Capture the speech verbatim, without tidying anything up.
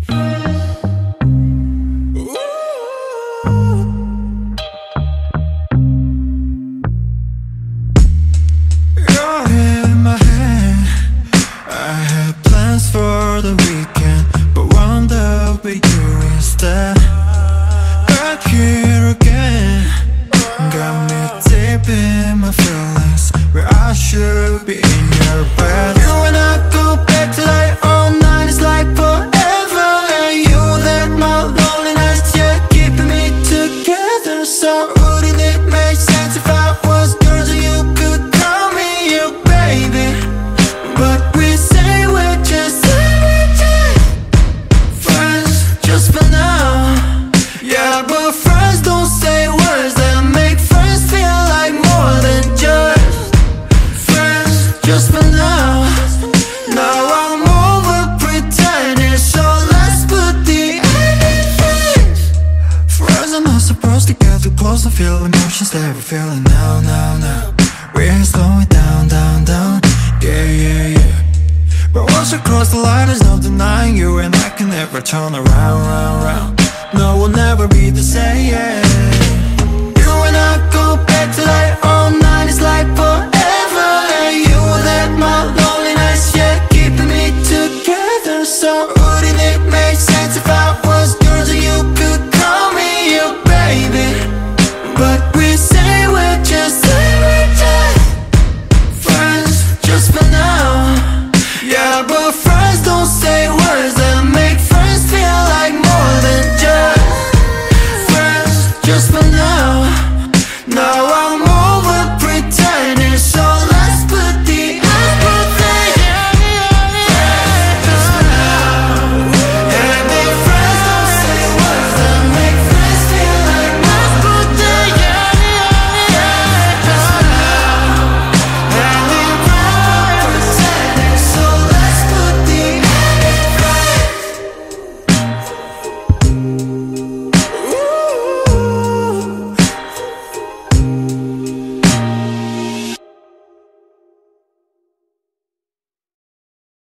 You're in my head. I had plans for the weekend, but wound up with you instead. Back here again, got me deep in my feelings, where I should be in your bed. You and I go back to like all night, it's like forever. And you let my loneliness, yeah, keeping me together. So wouldn't it make sense if I was yours and you could call me your baby? But we say we're just friends, just for now. Yeah, but friends don't say words that make friends feel like more than just friends, just for now. Now I'm over pretending, so let's put the end in face. Friends are not supposed to get too close to feel emotions that we're feeling now, now, now. We're slowing down, down, down, yeah, yeah, yeah. But once you cross the line, there's no denying you, and I can never turn around, round, round. No, we'll never be the same, yeah. You and I go back to like all night, it's like forever. And you let my loneliness, yeah, keeping me together. So wouldn't it make sense